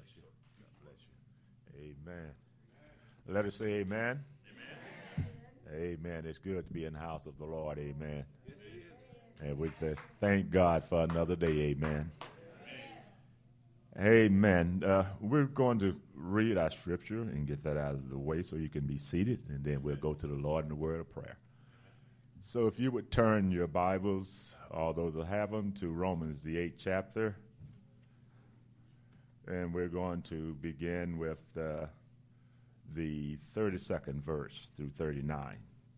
you. God bless you. Amen. Let us say amen. Amen. It's good to be in the house of the Lord. Amen. Yes, it is. And we just thank God for another day. Amen. Amen. We're going to read our scripture and get that out of the way so you can be seated, and then we'll go to the Lord in the word of prayer. So if you would turn your Bibles, all those that have them, to Romans, the 8th chapter. And we're going to begin with the 32nd verse through 39.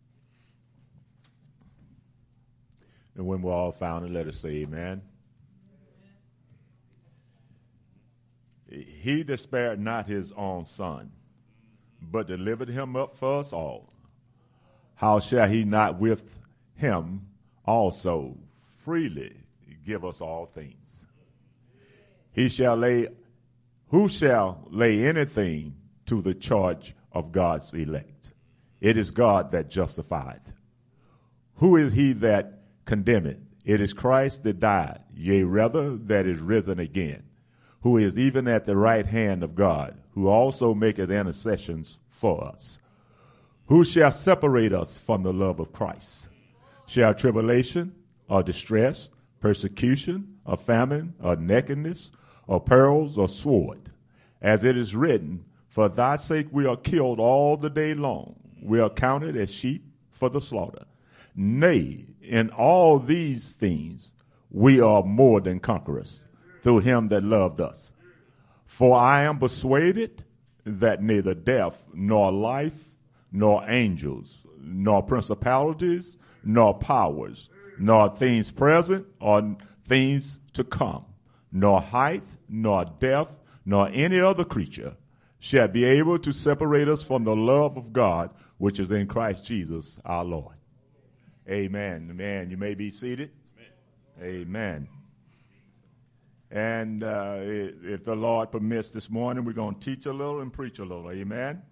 And when we're all found it, let us say amen. He that spared not his own son, but delivered him up for us all, how shall he not with him also freely give us all things? Who shall lay anything to the charge of God's elect? It is God that justifieth. Who is he that condemneth? It is Christ that died, yea, rather that is risen again, who is even at the right hand of God, who also maketh intercessions for us. Who shall separate us from the love of Christ? Shall tribulation, or distress, persecution, or famine, or nakedness, or perils, or sword? As it is written, for thy sake we are killed all the day long. We are counted as sheep for the slaughter. Nay, in all these things we are more than conquerors through him that loved us. For I am persuaded that neither death, nor life, nor angels, nor principalities, nor powers, nor things present, or things to come, nor height, nor depth, nor any other creature shall be able to separate us from the love of God, which is in Christ Jesus our Lord. Amen. Amen. You may be seated. Amen. And if the Lord permits this morning, we're going to teach a little and preach a little. Amen.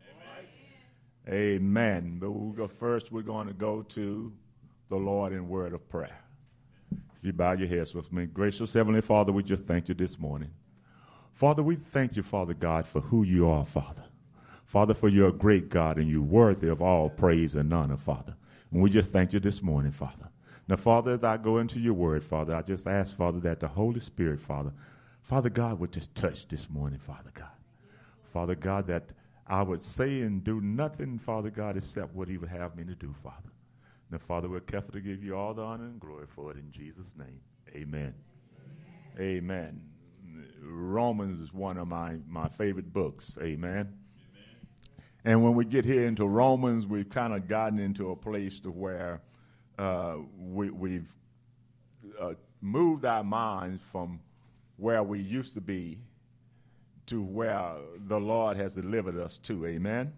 Amen. But first we're going to go to the Lord in word of prayer. If you bow your heads with me. Gracious Heavenly Father, we just thank you this morning. Father, we thank you, Father God, for who you are, Father. Father, for you're a great God and you're worthy of all praise and honor, Father. And we just thank you this morning, Father. Now, Father, as I go into your word, Father, I just ask, Father, that the Holy Spirit, Father God, would just touch this morning, Father God. Father God, that I would say and do nothing, Father God, except what he would have me to do, Father. Now, Father, we're careful to give you all the honor and glory for it in Jesus' name. Amen. Amen. Romans is one of my favorite books. Amen. And when we get here into Romans, we've kind of gotten into a place to where we've moved our minds from where we used to be to where the Lord has delivered us to. Amen.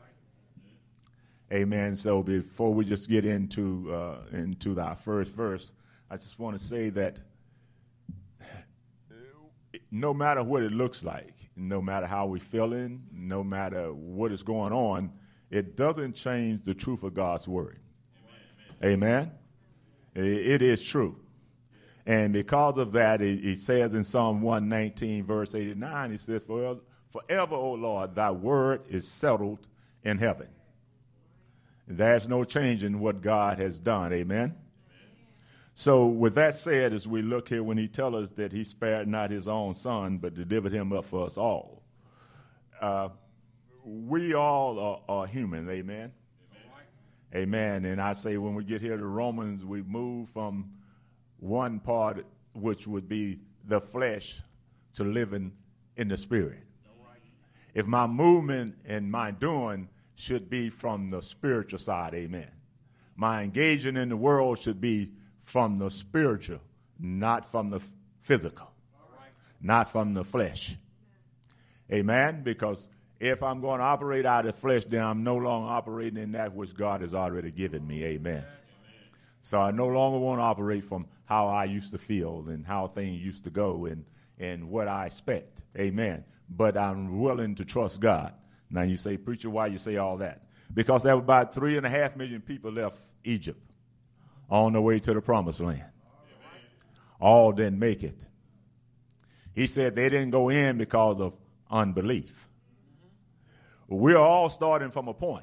Amen. So before we just get into our first verse, I just want to say that no matter what it looks like, no matter how we're feeling, no matter what is going on, it doesn't change the truth of God's word. Amen. It is true. And because of that, it says in Psalm 119, verse 89, it says, forever, O Lord, thy word is settled in heaven. There's no change in what God has done. Amen. So with that said, as we look here, when he tells us that he spared not his own son, but delivered him up for us all, we all are human. Amen. Amen. And I say when we get here to Romans, we move from one part, which would be the flesh, to living in the spirit. If my movement and my doing should be from the spiritual side, amen. My engaging in the world should be from the spiritual, not from the physical, not from the flesh. Amen. Because if I'm going to operate out of the flesh, then I'm no longer operating in that which God has already given me. Amen. So I no longer want to operate from how I used to feel and how things used to go and what I expect. Amen. But I'm willing to trust God. Now you say, preacher, why you say all that? Because there were about 3.5 million people left Egypt on the way to the promised land. All didn't make it. He said they didn't go in because of unbelief. We're all starting from a point.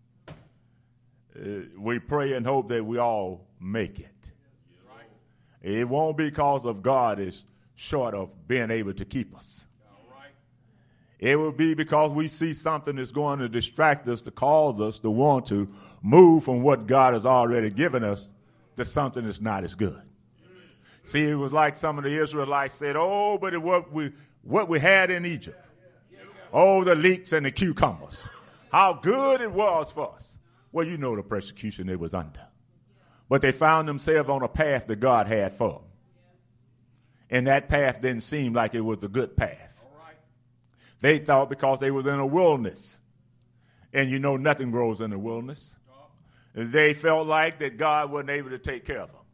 We pray and hope that we all make it. It won't be because of God is short of being able to keep us. It will be because we see something that's going to distract us, to cause us to want to move from what God has already given us to something that's not as good. See, it was like some of the Israelites said, oh, but what we had in Egypt. Oh, the leeks and the cucumbers. How good it was for us. Well, you know the persecution they was under. But they found themselves on a path that God had for them. And that path didn't seem like it was a good path. They thought because they was in a wilderness. And you know nothing grows in the wilderness. They felt like that God wasn't able to take care of them.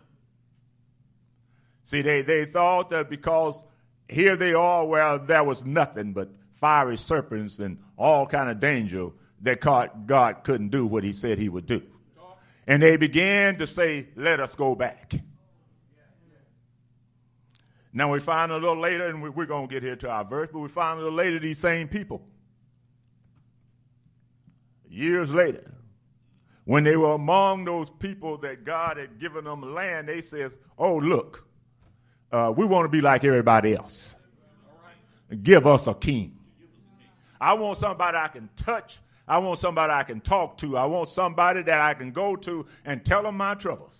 See, they thought that because here they are where there was nothing but fiery serpents and all kind of danger, that God couldn't do what he said he would do. And they began to say, let us go back. Now we find a little later, and we're going to get here to our verse, but we find a little later these same people. Years later, when they were among those people that God had given them land, they says, oh, look, we want to be like everybody else. Give us a king. I want somebody I can touch. I want somebody I can talk to. I want somebody that I can go to and tell them my troubles.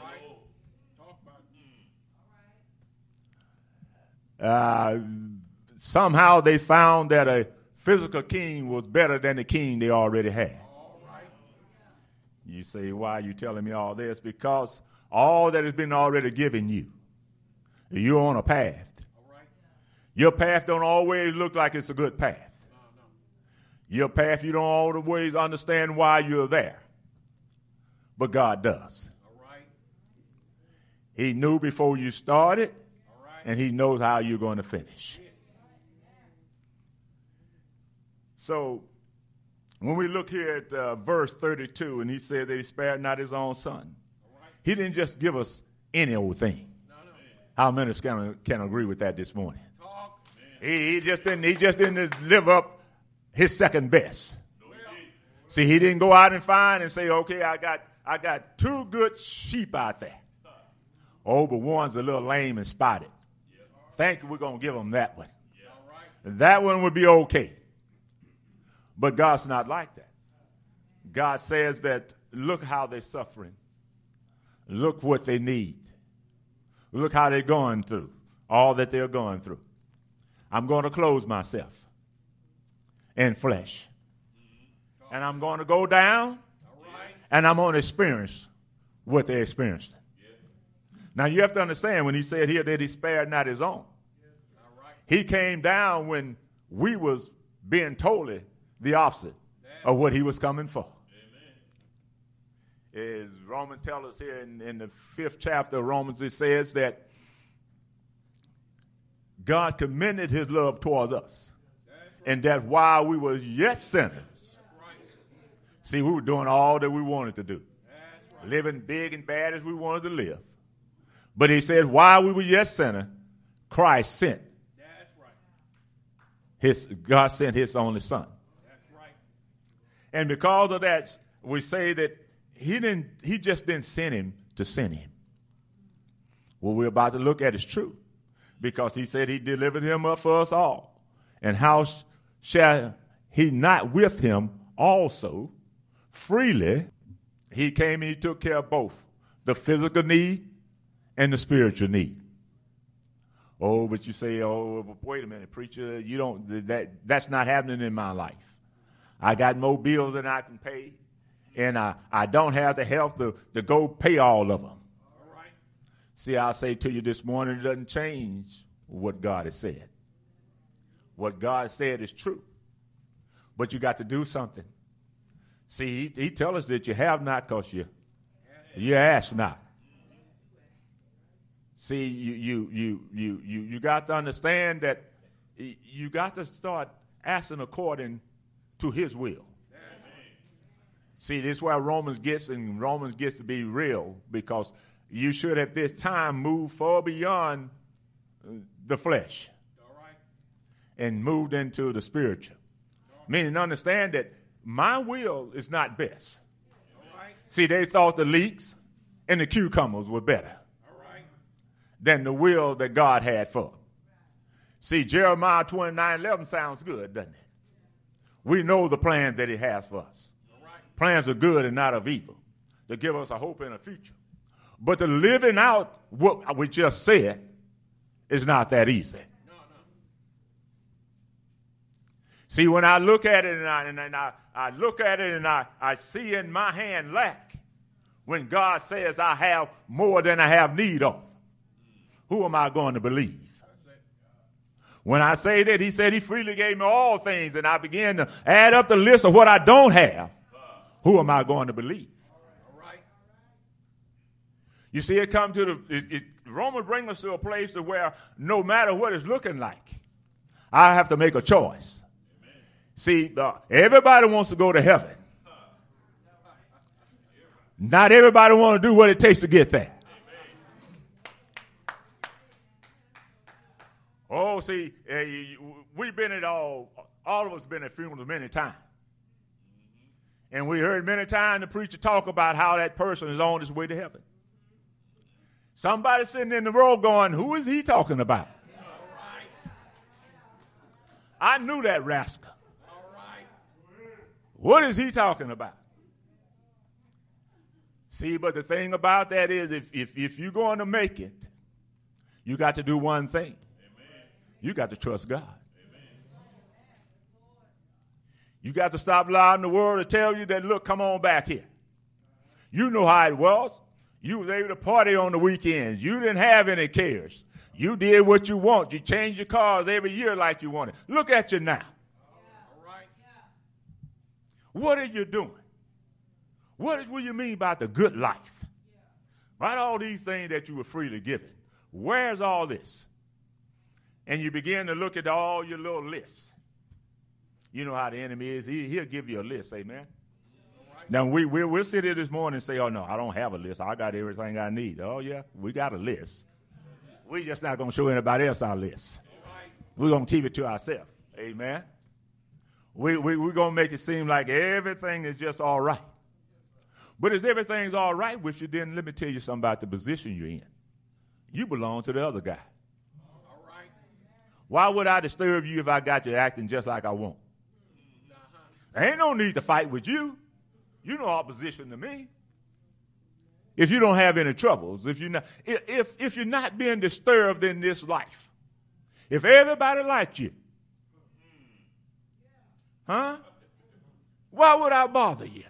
Somehow they found that a physical king was better than the king they already had. You say, why are you telling me all this? Because all that has been already given you, you're on a path. Your path don't always look like it's a good path. Your path, you don't always understand why you're there. But God does. He knew before you started, and he knows how you're going to finish. So when we look here at verse 32, and he said that he spared not his own son. He didn't just give us any old thing. How many can agree with that this morning? He just didn't live up his second best. See, he didn't go out and find and say, okay, I got two good sheep out there. Oh, but one's a little lame and spotted. Thank you, we're going to give him that one. That one would be okay. But God's not like that. God says that look how they're suffering. Look what they need. Look how they're going through. All that they're going through. I'm going to clothe myself in flesh. And I'm going to go down. And I'm going to experience what they're experiencing. Now you have to understand when he said here that he spared not his own. He came down when we was being totally the opposite of what he was coming for. As Romans tells us here in the 5th chapter of Romans, it says that God commended his love towards us. And that while we were yet sinners, see, we were doing all that we wanted to do. Living big and bad as we wanted to live. But he said, while we were yet sinners, Christ sent. God sent his only son. And because of that, we say that he just didn't send him to send him. What we're about to look at is true. Because he said he delivered him up for us all. And how shall he not with him also freely? He came and he took care of both the physical need and the spiritual need. Oh, but you say, oh, wait a minute, preacher, that's not happening in my life. I got more bills than I can pay, and I don't have the health to go pay all of them. All right. See, I'll say to you this morning, it doesn't change what God has said. What God said is true, but you got to do something. See, he tells us that you have not because you ask not. See, you got to understand that you got to start asking according to his will. See, this is where Romans gets to be real, because you should at this time move far beyond the flesh. and moved into the spiritual. Meaning understand that my will is not best. See, they thought the leeks and the cucumbers were better than the will that God had for them. See, Jeremiah 29:11 sounds good, doesn't it? We know the plans that he has for us. Plans are good and not of evil, to give us a hope in a future. But the living out what we just said is not that easy. See, when I look at it and I look at it and I see in my hand lack, when God says I have more than I have need of, who am I going to believe? When I say that he said he freely gave me all things and I begin to add up the list of what I don't have, who am I going to believe? You see, it comes to Romans brings us to a place to where no matter what it's looking like, I have to make a choice. See, everybody wants to go to heaven. Not everybody wants to do what it takes to get there. Oh, see, we've been at all of us been at funerals many times. And we heard many times the preacher talk about how that person is on his way to heaven. Somebody sitting in the row going, who is he talking about? I knew that rascal. What is he talking about? See, but the thing about that is if you're going to make it, you got to do one thing. You got to trust God. You got to stop allowing the world to tell you that, look, come on back here. You know how it was. You was able to party on the weekends. You didn't have any cares. You did what you want. You changed your cars every year like you wanted. Look at you now. What are you doing? What do you mean by the good life? Right? All these things that you were freely given. Where's all this? And you begin to look at all your little lists. You know how the enemy is. He'll give you a list, amen? Now, we'll sit here this morning and say, oh, no, I don't have a list. I got everything I need. Oh, yeah, we got a list. We're just not going to show anybody else our list. We're going to keep it to ourselves, amen? We're going to make it seem like everything is just all right. But if everything's all right with you, then let me tell you something about the position you're in. You belong to the other guy. All right. Why would I disturb you if I got you acting just like I want? There ain't no need to fight with you. You know opposition to me. If you don't have any troubles, if you're not being disturbed in this life, if everybody liked you, huh? Why would I bother you?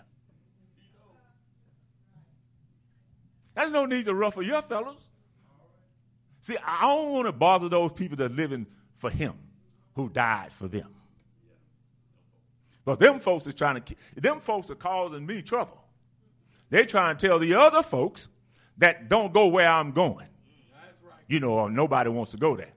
There's no need to ruffle your fellows. See, I don't want to bother those people that are living for him who died for them. But them folks are causing me trouble. They're trying to tell the other folks that don't go where I'm going. That's right. You know, nobody wants to go there.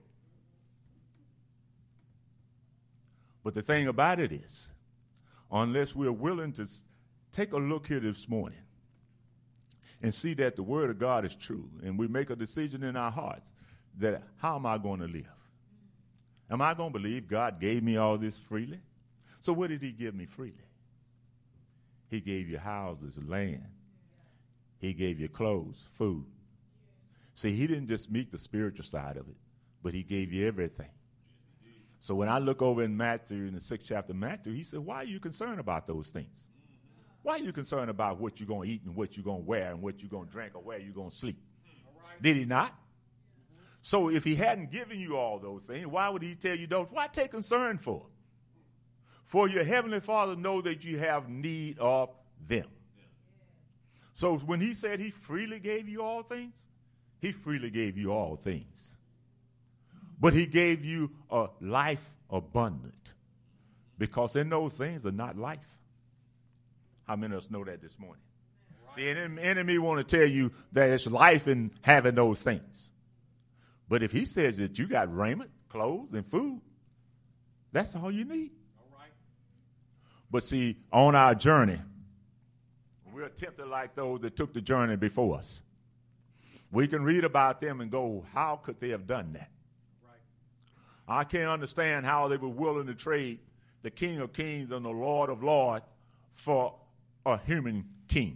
But the thing about it is, unless we're willing to take a look here this morning and see that the word of God is true, and we make a decision in our hearts that how am I going to live? Am I going to believe God gave me all this freely? So what did he give me freely? He gave you houses, land. He gave you clothes, food. See, he didn't just meet the spiritual side of it, but he gave you everything. So when I look over in Matthew, in the 6th chapter of Matthew, he said, why are you concerned about those things? Why are you concerned about what you're going to eat and what you're going to wear and what you're going to drink or where you're going to sleep? Right. Did he not? So if he hadn't given you all those things, why would he tell you those? Why take concern for them? For your heavenly Father knows that you have need of them. So when he said he freely gave you all things, he freely gave you all things. But he gave you a life abundant, because in those things are not life. How many of us know that this morning? Right. See, an enemy want to tell you that it's life in having those things. But if he says that you got raiment, clothes, and food, that's all you need. All right. But see, on our journey, we're tempted like those that took the journey before us. We can read about them and go, how could they have done that? Right. I can't understand how they were willing to trade the King of Kings and the Lord of Lords for a human king.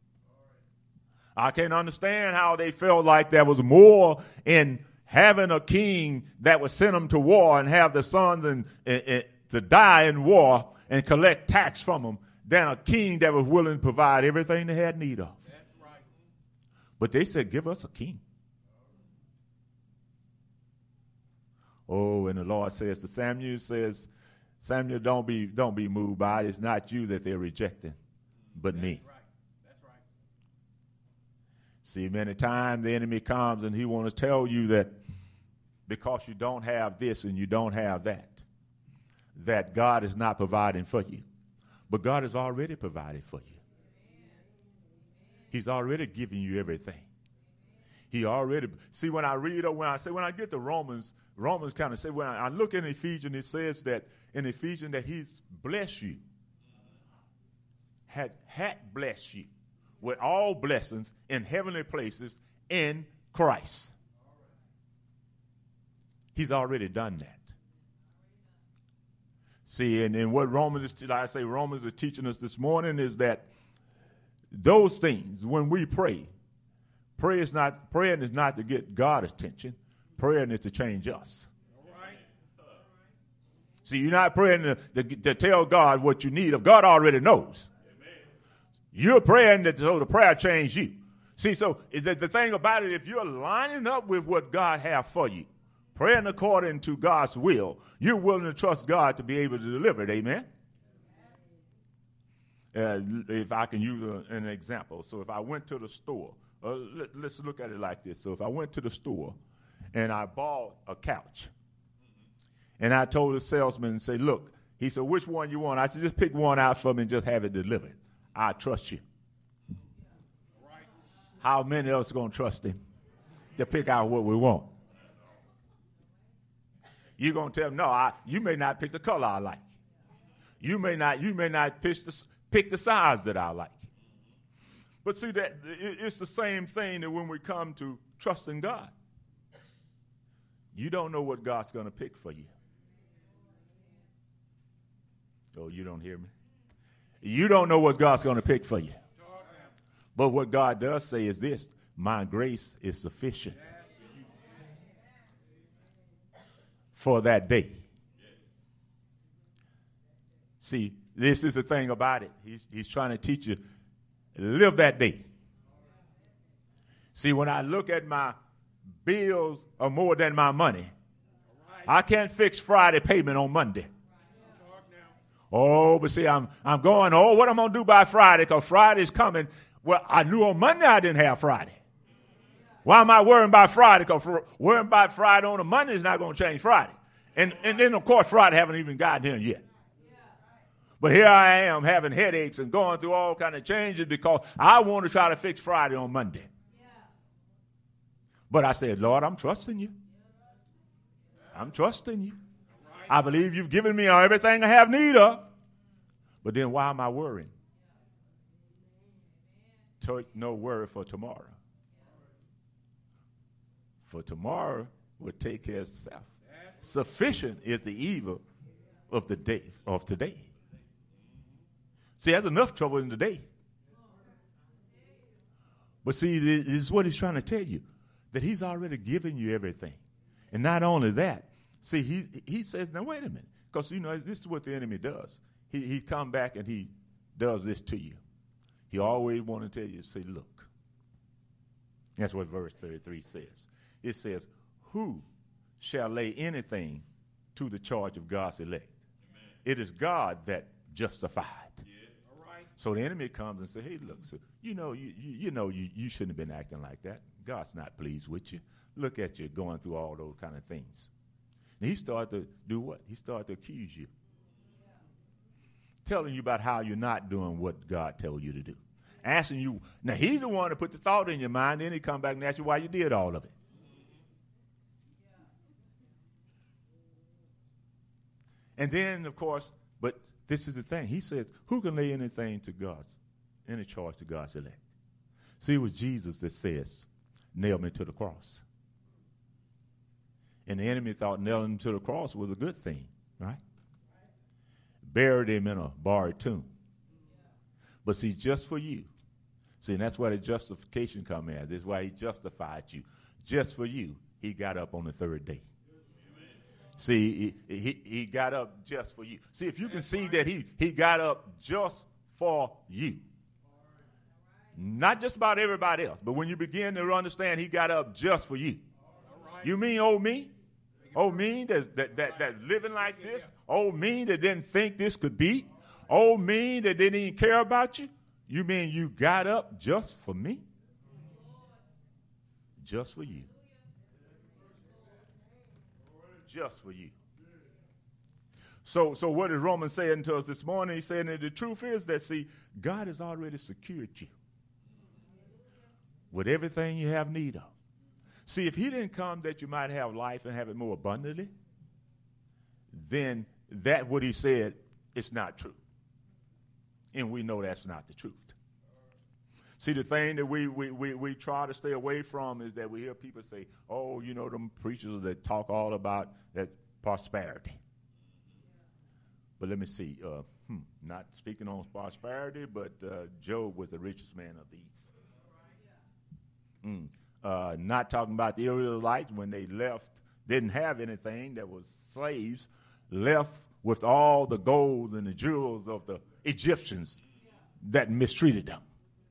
I can't understand how they felt like there was more in having a king that would send them to war and have the sons to die in war and collect tax from them than a king that was willing to provide everything they had need of. That's right. But they said, give us a king. Oh, and the Lord says to Samuel, don't be moved by it. It's not you that they're rejecting, but me. Right. That's right. See, many times the enemy comes and he wants to tell you that because you don't have this and you don't have that God is not providing for you. But God has already provided for you. He's already given you everything. He already, see, when I read or when I get to Romans kind of say, when I look in Ephesians, it says that in Ephesians that he's blessed you, had blessed you with all blessings in heavenly places in Christ. He's already done that. See, and what Romans is teaching us this morning is that those things, when we pray, praying is not to get God's attention. Praying is to change us. Right. See, you're not praying to tell God what you need. If God already knows. Amen. You're praying so the prayer change you. See, so the thing about it, if you're lining up with what God has for you, praying according to God's will, you're willing to trust God to be able to deliver it. Amen? If I can use an example. So if I went to the store, let's look at it like this. So if I went to the store and I bought a couch, and I told the salesman, say, look, he said, which one you want? I said, just pick one out for me and just have it delivered. I trust you. Right. How many of us are going to trust him to pick out what we want? You're going to tell him, no, you may not pick the color I like. You may not pick the size that I like. But see, that it's the same thing that when we come to trusting God. You don't know what God's going to pick for you. Oh, you don't hear me? You don't know what God's going to pick for you. But what God does say is this: my grace is sufficient for that day. See, this is the thing about it. He's trying to teach you, live that day. See, when I look at my bills are more than my money, I can't fix Friday payment on Monday. Oh, but see, I'm going, what I'm going to do by Friday, because Friday's coming. Well, I knew on Monday I didn't have Friday. Why am I worrying about Friday? Because worrying about Friday on a Monday is not going to change Friday. And then, of course, Friday haven't even gotten here yet. But here I am having headaches and going through all kind of changes because I want to try to fix Friday on Monday. But I said, Lord, I'm trusting you. I'm trusting you. I believe you've given me everything I have need of. But then why am I worrying? Take no worry for tomorrow. For tomorrow will take care of itself. Sufficient is the evil of the day of today. See, there's enough trouble in the day. But see, this is what he's trying to tell you, that he's already given you everything. And not only that, see, he says, now wait a minute, because, this is what the enemy does. He come back and he does this to you. He always want to tell you, say, look. That's what verse 33 says. It says, who shall lay anything to the charge of God's elect? Amen. It is God that justified. Yeah. All right. So the enemy comes and says, hey, look, so, you shouldn't have been acting like that. God's not pleased with you. Look at you going through all those kind of things. And he started to do what? He started to accuse you. Telling you about how you're not doing what God told you to do. Asking you. Now, he's the one that put the thought in your mind. Then he come back and ask you why you did all of it. And then, of course, but this is the thing. He says, who can lay anything to any charge to God's elect? See, it was Jesus that says, nail me to the cross. And the enemy thought nailing him to the cross was a good thing, right? Buried him in a borrowed tomb. But see, just for you. See, and that's where the justification comes in. This is why he justified you. Just for you, he got up on the third day. See, he got up just for you. See, if you can see that he got up just for you. Not just about everybody else, but when you begin to understand he got up just for you. You mean old me? Old me that's living like this? Old me that didn't think this could be? Old me that didn't even care about you? You mean you got up just for me? Just for you. Just for you. So what is Romans saying to us this morning? He's saying that the truth is that, see, God has already secured you with everything you have need of. See, if he didn't come that you might have life and have it more abundantly, then that what he said is not true. And we know that's not the truth. See, the thing that we try to stay away from is that we hear people say, oh, you know, them preachers that talk all about that prosperity. But let me see, not speaking on prosperity, but Job was the richest man of the East. Not talking about the Israelites when they left, didn't have anything, that was slaves, left with all the gold and the jewels of the Egyptians that mistreated them.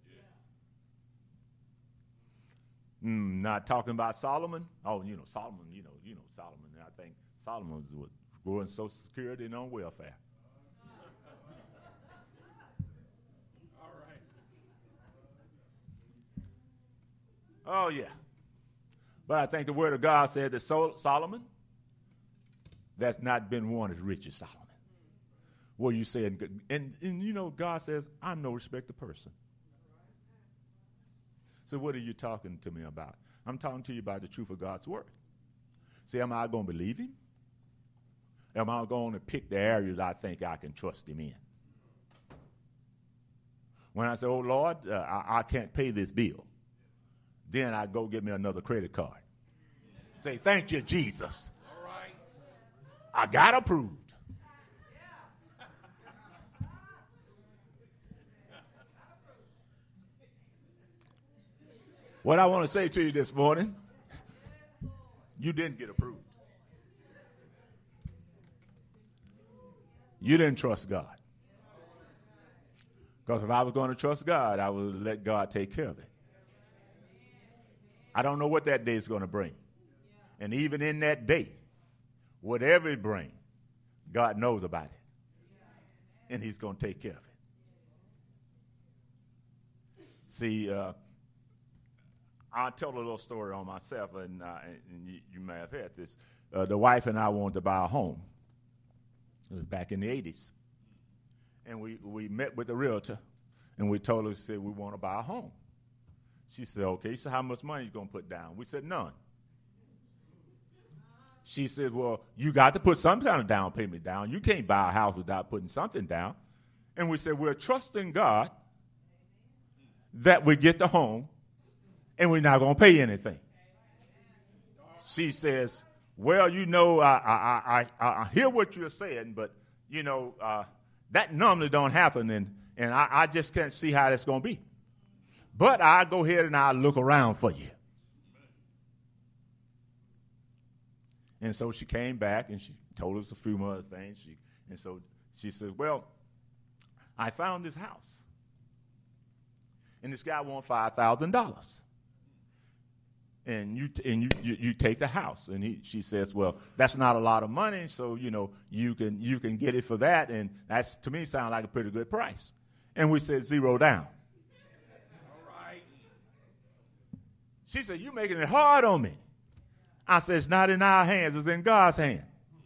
Not talking about Solomon. Oh, Solomon, Solomon. I think Solomon was growing Social Security and on welfare. All right. Oh, yeah. But I think the word of God said that Solomon, that's not been one as rich as Solomon. What you saying? And God says, I'm no respecter of person. So what are you talking to me about? I'm talking to you about the truth of God's word. See, am I going to believe him? Am I going to pick the areas I think I can trust him in? When I say, oh, Lord, I can't pay this bill, then I go get me another credit card. Say, thank you, Jesus. All right. I got approved. What I want to say to you this morning, you didn't get approved. You didn't trust God. Because if I was going to trust God, I would let God take care of it. I don't know what that day is going to bring. And even in that day, whatever it brings, God knows about it. And he's going to take care of it. See, I'll tell a little story on myself, and you may have heard this. The wife and I wanted to buy a home. It was back in the 80s. And we met with the realtor, and we told her, said, we want to buy a home. She said, okay. So how much money are you going to put down? We said, none. She said, well, you got to put some kind of down payment down. You can't buy a house without putting something down. And we said, we're trusting God that we get the home, and we're not going to pay anything. She says, well, I hear what you're saying, but, that normally don't happen, and I just can't see how that's going to be. But I'll go ahead and I'll look around for you. And so she came back, and she told us a few more things. And so she said, well, I found this house, and this guy wants $5,000. And you take the house, and she says, well, that's not a lot of money, so you can get it for that, and that's, to me, sounds like a pretty good price. And we said $0 down. All right. She said, you're making it hard on me. I said, it's not in our hands, it's in God's hand.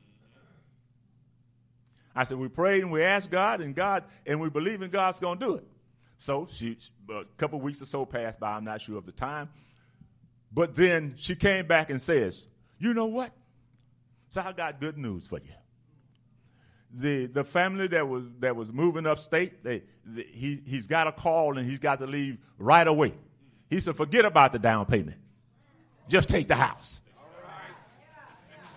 I said, we prayed and we asked God, and we believe in God's going to do it. So a couple of weeks or so passed by, I'm not sure of the time. But then she came back and says, you know what? So I got good news for you. The family that was moving upstate, he's got a call, and he's got to leave right away. He said, forget about the down payment. Just take the house.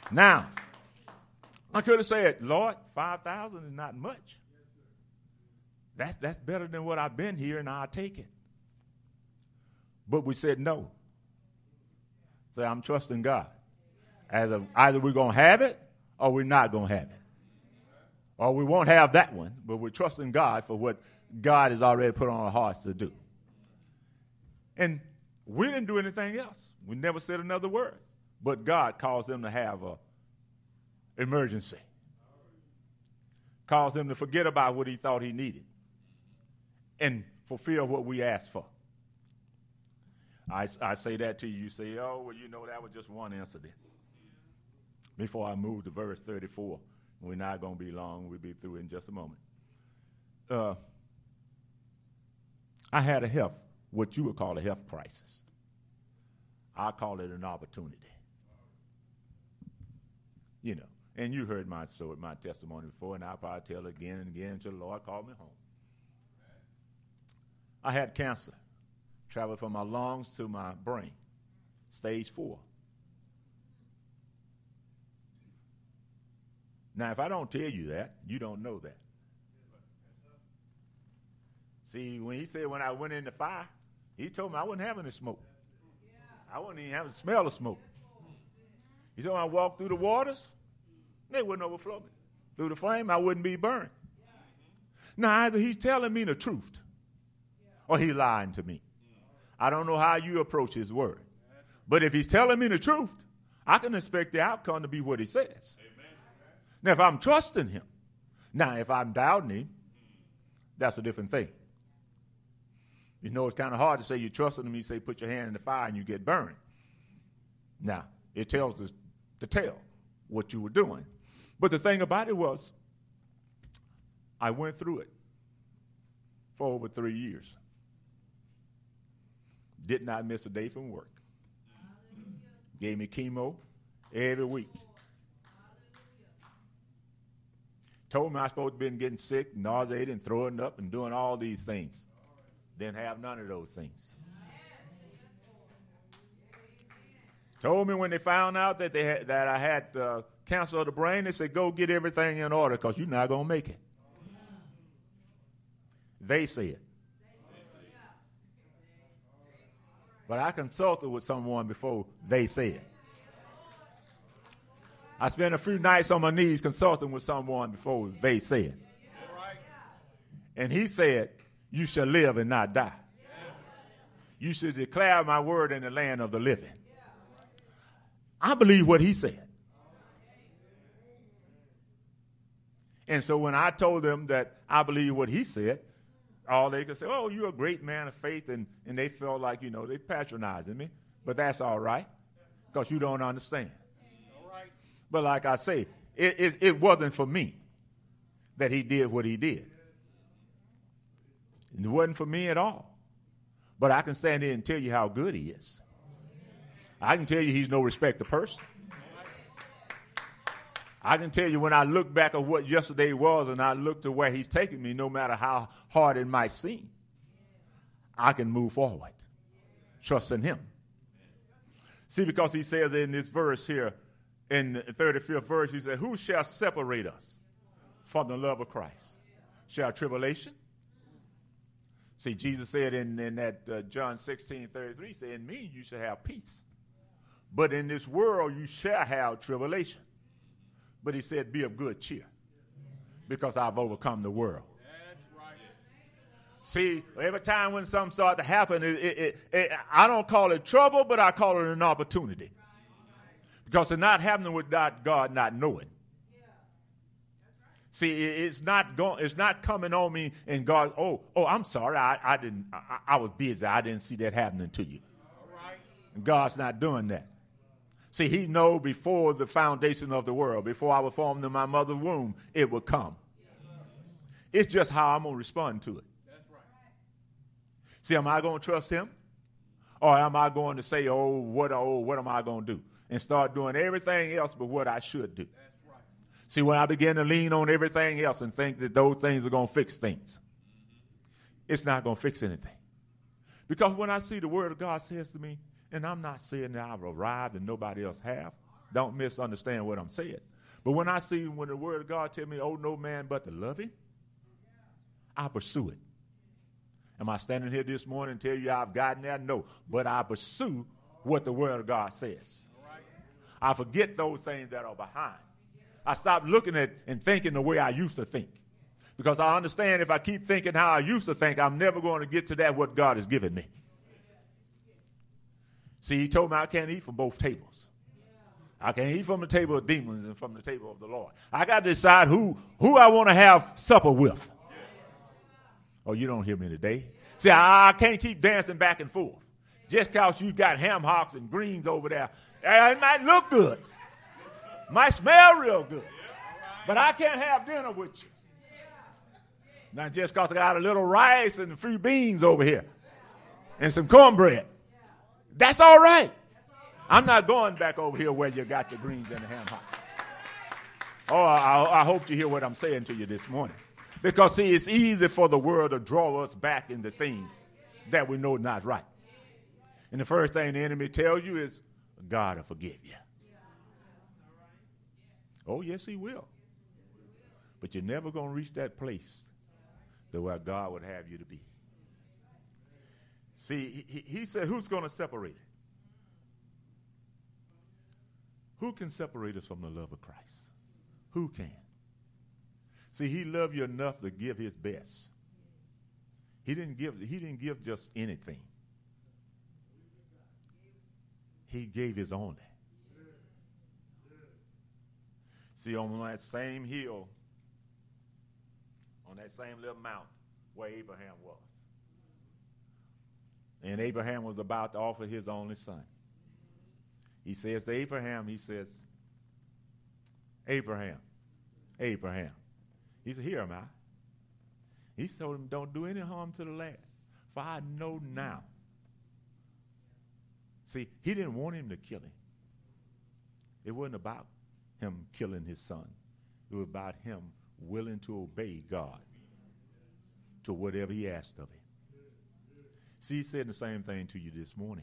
Now, I could have said, Lord, 5,000 is not much. That's better than what I've been here, and I'll take it. But we said no. So I'm trusting God. Either we're going to have it or we're not going to have it. Or we won't have that one, but we're trusting God for what God has already put on our hearts to do. And we didn't do anything else. We never said another word. But God caused them to have an emergency. Caused them to forget about what he thought he needed and fulfill what we asked for. I say that to you. You say, oh, well, you know, that was just one incident. Before I move to verse 34, we're not going to be long. We'll be through in just a moment. I had what you would call a health crisis. I call it an opportunity. You know, and you heard my testimony before, and I'll probably tell it again and again until the Lord called me home. I had cancer. Traveled from my lungs to my brain. Stage 4. Now, if I don't tell you that, you don't know that. See, when he said when I went in the fire, he told me I wasn't having the smoke. I wasn't even having the smell of smoke. He told me I walked through the waters, they wouldn't overflow me. Through the flame, I wouldn't be burned. Now, either he's telling me the truth or he's lying to me. I don't know how you approach his word. But if he's telling me the truth, I can expect the outcome to be what he says. Amen. Now, if I'm trusting him, now, if I'm doubting him, that's a different thing. You know, it's kind of hard to say you're trusting him. You say, put your hand in the fire and you get burned. Now, it tells us to tell what you were doing. But the thing about it was, I went through it for over 3 years. Did not miss a day from work. Gave me chemo every week. Told me I was supposed to be getting sick, nauseated, and throwing up, and doing all these things. Didn't have none of those things. Told me when they found out that I had cancer of the brain, they said, go get everything in order because you're not going to make it. They said. But I consulted with someone before they said. I spent a few nights on my knees consulting with someone before they said. And he said, you shall live and not die. You should declare my word in the land of the living. I believe what he said. And so when I told them that I believe what he said, all they could say, oh, you're a great man of faith, and they felt like, you know, they patronizing me. But that's all right, because you don't understand. All right. But like I say, it wasn't for me that he did what he did. It wasn't for me at all. But I can stand there and tell you how good he is. I can tell you he's no respecter person. I can tell you when I look back at what yesterday was and I look to where he's taking me, no matter how hard it might seem, I can move forward, trusting him. See, because he says in this verse here, in the 35th verse, he said, who shall separate us from the love of Christ? Shall tribulation? See, Jesus said in that John 16:33, he said, in me you shall have peace. But in this world you shall have tribulation. But he said, be of good cheer, because I've overcome the world. That's right. See, every time when something starts to happen, I don't call it trouble, but I call it an opportunity. Because it's not happening without God not knowing. See, it's not coming on me and God, oh, I'm sorry, I was busy. I didn't see that happening to you. And God's not doing that. See, he knew before the foundation of the world, before I was formed in my mother's womb, it would come. It's just how I'm going to respond to it. That's right. See, am I going to trust him? Or am I going to say, what am I going to do? And start doing everything else but what I should do. That's right. See, when I begin to lean on everything else and think that those things are going to fix things, it's not going to fix anything. Because when I see the word of God says to me, and I'm not saying that I've arrived and nobody else have, Don't misunderstand what I'm saying. But when the word of God tells me, oh, no man but to love him, I pursue it. Am I standing here this morning and tell you I've gotten there? No. But I pursue what the word of God says. I forget those things that are behind. I stop looking at and thinking the way I used to think. Because I understand if I keep thinking how I used to think, I'm never going to get to that what God has given me. See, he told me I can't eat from both tables. I can't eat from the table of demons and from the table of the Lord. I got to decide who I want to have supper with. Oh, you don't hear me today. See, I can't keep dancing back and forth. Just because you got ham hocks and greens over there, it might look good. Might smell real good. But I can't have dinner with you. Not just because I got a little rice and a few beans over here and some cornbread. That's all right. I'm not going back over here where you got your greens and the ham hocks. Oh, I hope you hear what I'm saying to you this morning. Because, see, it's easy for the world to draw us back into things that we know not right. And the first thing the enemy tells you is, God will forgive you. Oh, yes, he will. But you're never going to reach that place to where God would have you to be. See, he said, who's going to separate it? Who can separate us from the love of Christ? Who can? See, he loved you enough to give his best. He didn't give just anything. He gave his only. See, on that same hill, on that same little mountain where Abraham was. And Abraham was about to offer his only son. He says to Abraham, Abraham. He said, here am I. He told him, don't do any harm to the lad, for I know now. See, he didn't want him to kill him. It wasn't about him killing his son. It was about him willing to obey God to whatever he asked of him. See, he said the same thing to you this morning.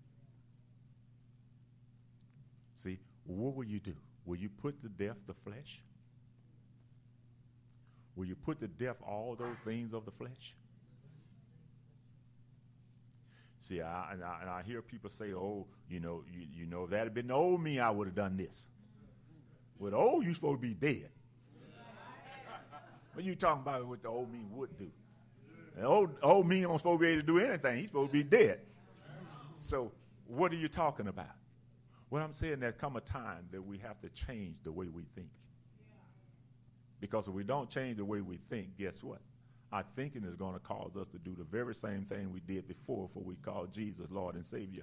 See, what will you do? Will you put to death the flesh? Will you put to death all those things of the flesh? See, I hear people say, oh, you know, if that had been the old me, I would have done this. Well, the old you supposed to be dead. What are you talking about what the old me would do? The old me don't supposed to be able to do anything. He's supposed to be dead. So what are you talking about? Well, I'm saying there come a time that we have to change the way we think. Because if we don't change the way we think, guess what? Our thinking is going to cause us to do the very same thing we did before we called Jesus Lord and Savior.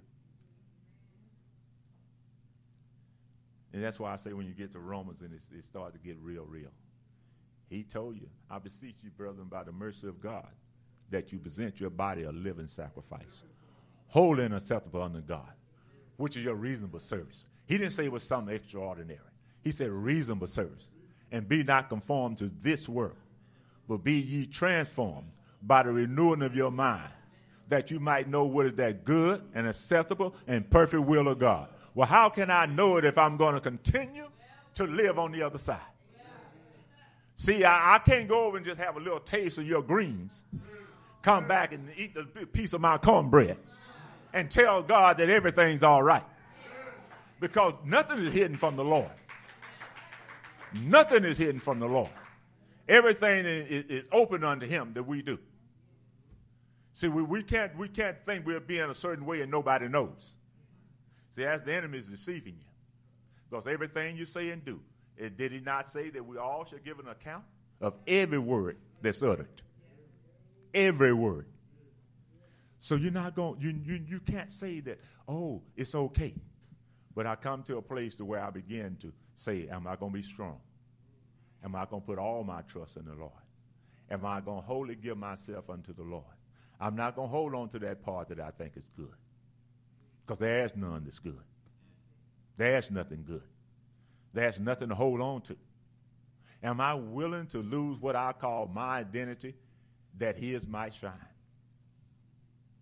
And that's why I say when you get to Romans and it starts to get real. He told you, I beseech you, brethren, by the mercy of God, that you present your body a living sacrifice, holy and acceptable unto God, which is your reasonable service. He didn't say it was something extraordinary. He said reasonable service. And be not conformed to this world, but be ye transformed by the renewing of your mind, that you might know what is that good and acceptable and perfect will of God. Well, how can I know it if I'm going to continue to live on the other side? See, I can't go over and just have a little taste of your greens, come back and eat a piece of my cornbread, and tell God that everything's all right. Because nothing is hidden from the Lord. Nothing is hidden from the Lord. Everything is open unto him that we do. See, we can't think we'll be in a certain way and nobody knows. See, that's the enemy is deceiving you. Because everything you say and do, did he not say that we all should give an account of every word that's uttered? Every word. So you're not going, you can't say that, oh, it's okay. But I come to a place to where I begin to say, am I going to be strong? Am I going to put all my trust in the Lord? Am I going to wholly give myself unto the Lord? I'm not going to hold on to that part that I think is good. Because there's none that's good. There's nothing good. There's nothing to hold on to. Am I willing to lose what I call my identity that his might shine?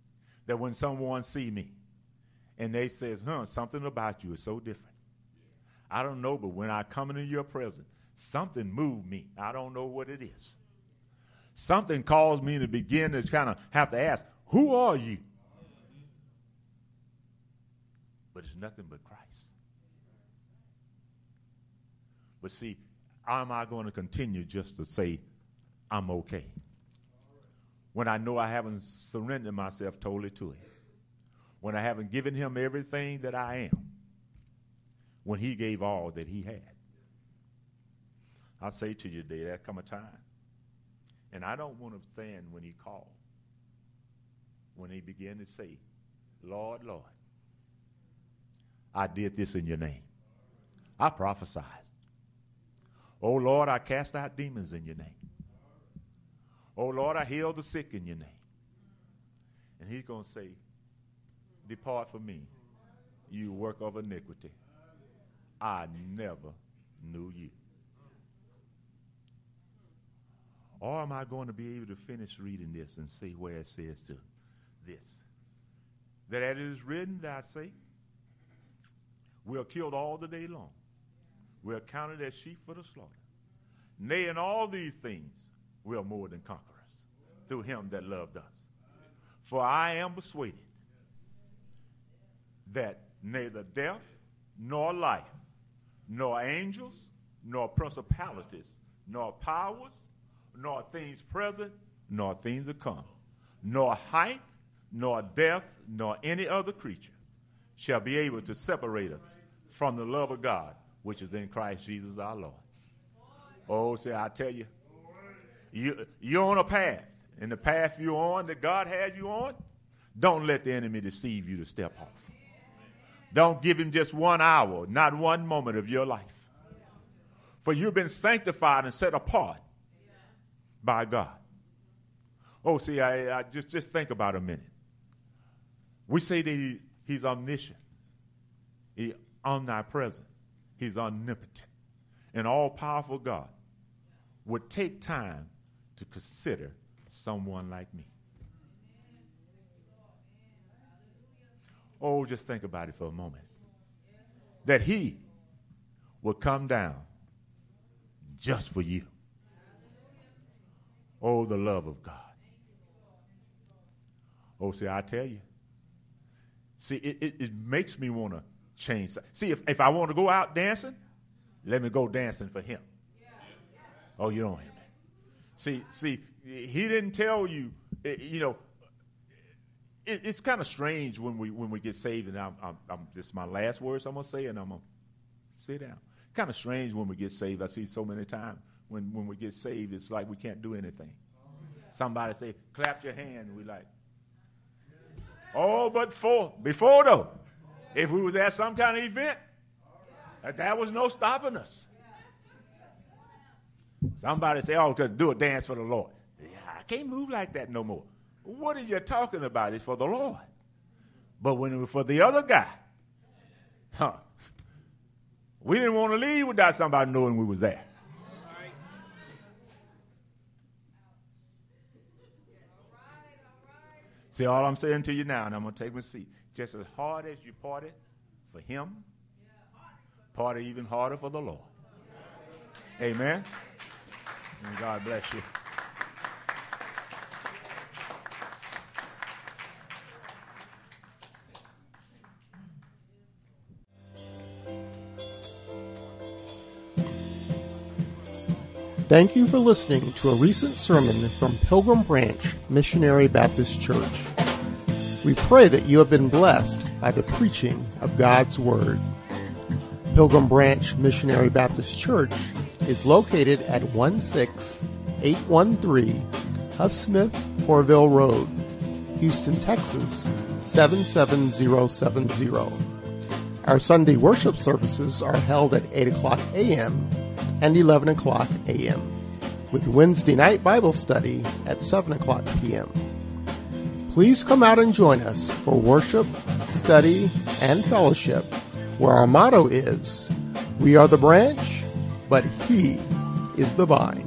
That when someone see me and they says, something about you is so different. I don't know, but when I come into your presence, something moved me. I don't know what it is. Something caused me to begin to kind of have to ask, who are you? But it's nothing but Christ. But see, am I going to continue just to say I'm okay when I know I haven't surrendered myself totally to him? When I haven't given him everything that I am? When he gave all that he had? I say to you today, there come a time, and I don't want to stand when he called, when he began to say, Lord, Lord, I did this in your name. I prophesied. Oh, Lord, I cast out demons in your name. Oh, Lord, I healed the sick in your name. And he's going to say, depart from me, you work of iniquity. I never knew you. Or am I going to be able to finish reading this and see where it says to this? That it is written, that I say, we are killed all the day long. We are counted as sheep for the slaughter. Nay, in all these things, we are more than conquerors through him that loved us. For I am persuaded that neither death, nor life, nor angels, nor principalities, nor powers, nor things present, nor things to come, nor height, nor depth, nor any other creature shall be able to separate us from the love of God, which is in Christ Jesus our Lord. Oh, see, I tell you, you're on a path. And the path you're on, that God has you on, don't let the enemy deceive you to step off. Don't give him just 1 hour, not one moment of your life. For you've been sanctified and set apart by God. Oh, see, I just think about a minute. We say that he's omniscient. He's omnipresent. He's omnipotent. An all-powerful God would take time to consider someone like me. Oh, just think about it for a moment. That he would come down just for you. Oh, the love of God. Oh, see, I tell you. See, it makes me want to change. See, if I want to go out dancing, let me go dancing for him. Oh, you don't hear me. See, he didn't tell you, it's kind of strange when we get saved, and this is my last words I'm going to say, and I'm going to sit down. Kind of strange when we get saved. I see so many times when we get saved, it's like we can't do anything. Somebody say, clap your hand, and we like, oh, but before though, if we was at some kind of event, there was no stopping us. Somebody say, oh, just do a dance for the Lord. Yeah, I can't move like that no more. What are you talking about? It's for the Lord. But when it was for the other guy, we didn't want to leave without somebody knowing we was there. See, all I'm saying to you now, and I'm going to take my seat, just as hard as you parted for him, party even harder for the Lord. Amen. And God bless you. Thank you for listening to a recent sermon from Pilgrim Branch Missionary Baptist Church. We pray that you have been blessed by the preaching of God's Word. Pilgrim Branch Missionary Baptist Church is located at 16813 Huff Smith Corville Road, Houston, Texas 77070. Our Sunday worship services are held at 8 o'clock a.m. and 11 o'clock a.m., with Wednesday night Bible study at 7 o'clock p.m. Please come out and join us for worship, study, and fellowship, where our motto is, we are the branch, but he is the vine.